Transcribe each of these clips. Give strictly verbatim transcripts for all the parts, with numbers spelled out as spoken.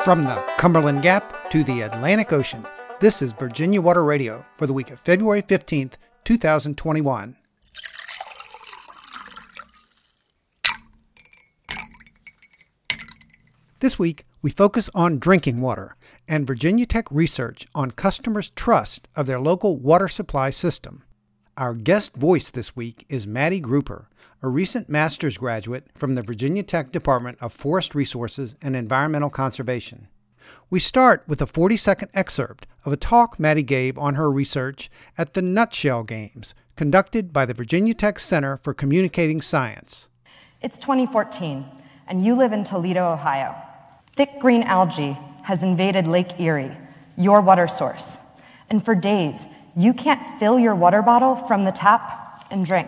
From the Cumberland Gap to the Atlantic Ocean, this is Virginia Water Radio for the week of February fifteenth, two thousand twenty-one. This week, we focus on drinking water and Virginia Tech research on customers' trust of their local water supply system. Our guest voice this week is Maddie Grouper, a recent master's graduate from the Virginia Tech Department of Forest Resources and Environmental Conservation. We start with a forty-second excerpt of a talk Maddie gave on her research at the Nutshell Games, conducted by the Virginia Tech Center for Communicating Science. It's twenty fourteen, and you live in Toledo, Ohio. Thick green algae has invaded Lake Erie, your water source, and for days, you can't fill your water bottle from the tap and drink.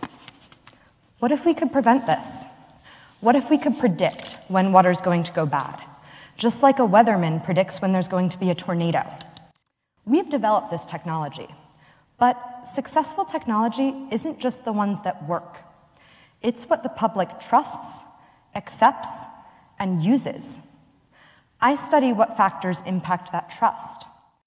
What if we could prevent this? What if we could predict when water's going to go bad, just like a weatherman predicts when there's going to be a tornado? We've developed this technology, but successful technology isn't just the ones that work. It's what the public trusts, accepts, and uses. I study what factors impact that trust.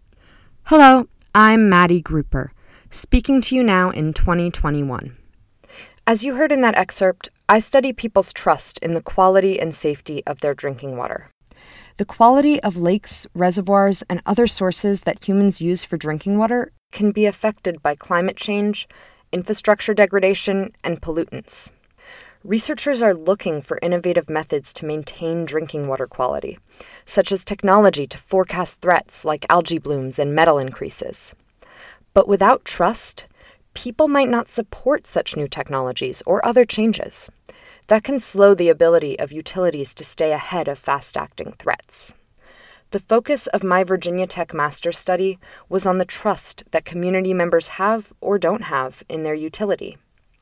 Hello, I'm Maddie Grouper, speaking to you now in twenty twenty-one. As you heard in that excerpt, I study people's trust in the quality and safety of their drinking water. The quality of lakes, reservoirs, and other sources that humans use for drinking water can be affected by climate change, infrastructure degradation, and pollutants. Researchers are looking for innovative methods to maintain drinking water quality, such as technology to forecast threats like algae blooms and metal increases. But without trust, people might not support such new technologies or other changes. That can slow the ability of utilities to stay ahead of fast-acting threats. The focus of my Virginia Tech master's study was on the trust that community members have or don't have in their utility.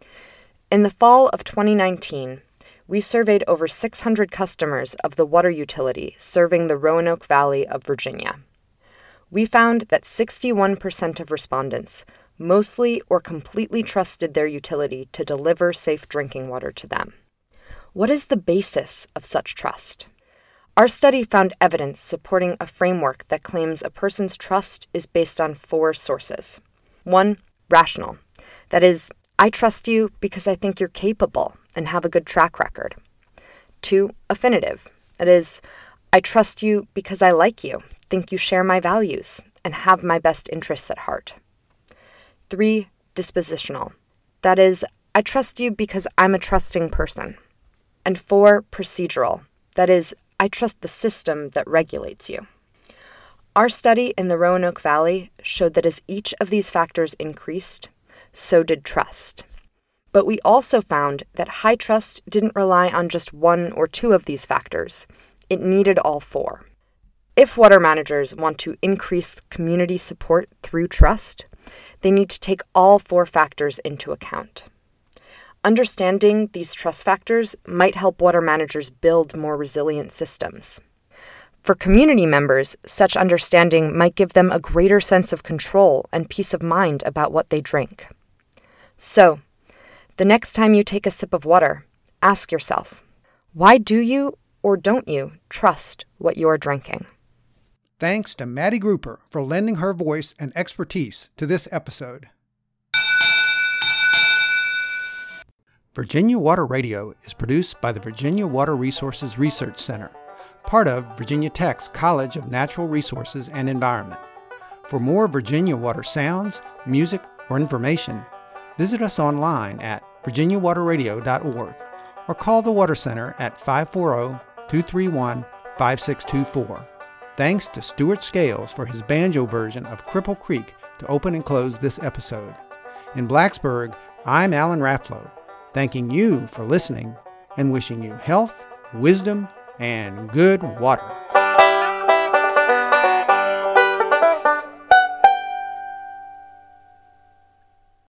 In the fall of twenty nineteen, we surveyed over six hundred customers of the water utility serving the Roanoke Valley of Virginia. We found that sixty-one percent of respondents mostly or completely trusted their utility to deliver safe drinking water to them. What is the basis of such trust? Our study found evidence supporting a framework that claims a person's trust is based on four sources. One, rational. That is, I trust you because I think you're capable and have a good track record. Two, affinitive. That is, I trust you because I like you, think you share my values, and have my best interests at heart. Three, dispositional. That is, I trust you because I'm a trusting person. And four, procedural. That is, I trust the system that regulates you. Our study in the Roanoke Valley showed that as each of these factors increased, so did trust. But we also found that high trust didn't rely on just one or two of these factors. It needed all four. If water managers want to increase community support through trust, they need to take all four factors into account. Understanding these trust factors might help water managers build more resilient systems. For community members, such understanding might give them a greater sense of control and peace of mind about what they drink. So, the next time you take a sip of water, ask yourself, why do you or don't you trust what you're drinking? Thanks to Maddie Grouper for lending her voice and expertise to this episode. Virginia Water Radio is produced by the Virginia Water Resources Research Center, part of Virginia Tech's College of Natural Resources and Environment. For more Virginia water sounds, music, or information, visit us online at virginia water radio dot org or call the Water Center at five four zero, two three one, five six two four. Thanks to Stuart Scales for his banjo version of Cripple Creek to open and close this episode. In Blacksburg, I'm Alan Rafflow, thanking you for listening and wishing you health, wisdom, and good water.